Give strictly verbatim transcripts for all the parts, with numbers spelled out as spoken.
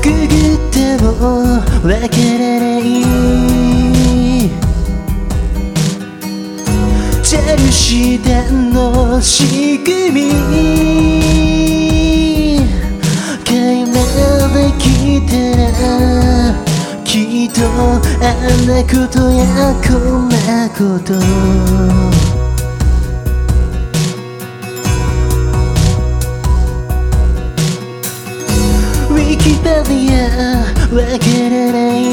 くぐってもわからないジェルシー弾の仕組み解明できたらきっとあんなことやこんなことウィキペディアわからない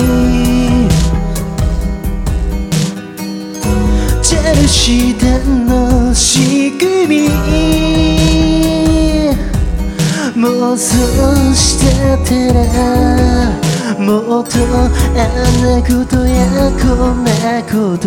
ジェルシー弾の仕組み妄想してたらもっとあんなことやこんなこと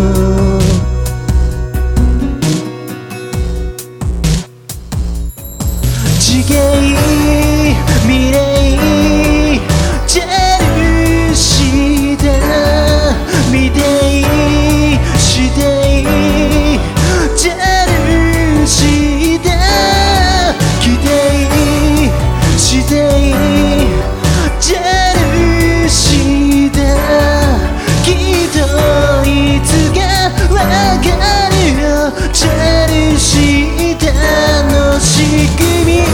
次元未来ジェルシー弾見ていしてジェルシー弾来てしてジェルシー弾きっといつかわかるよジェルシー弾の仕組み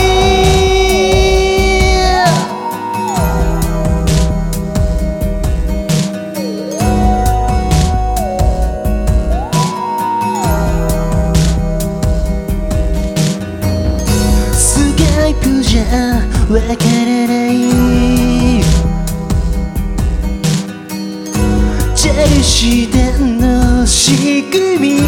じゃわからないジェルシー弾の仕組み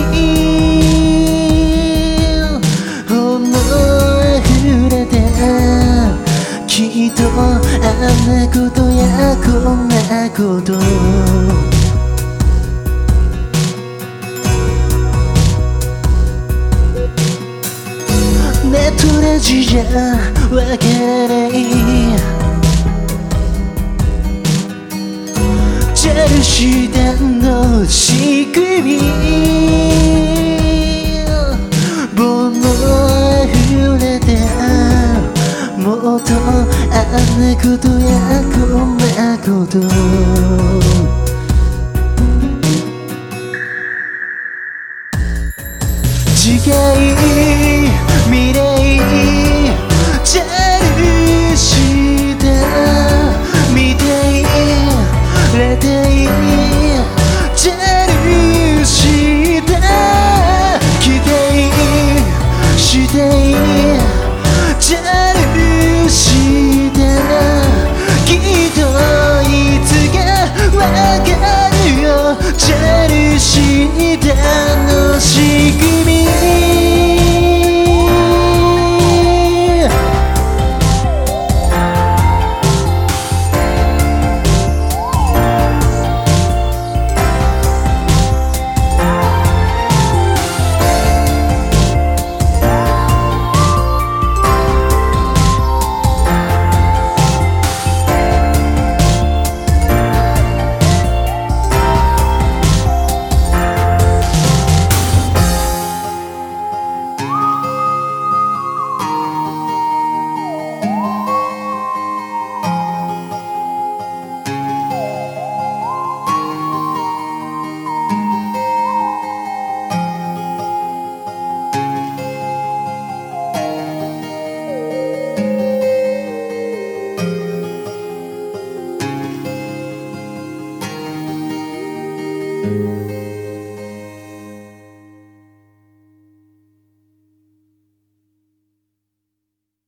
炎あふれてきっとあんなことやこんなことネットラジじゃわからないジェルシー弾の仕組み煩悩あふれてもっとあんなことやこんなこと次回未来ジェルシー弾見ていれていジェルシー弾来ていしていジェルシー弾きっといつかわかるよジェルシー弾の仕組みyou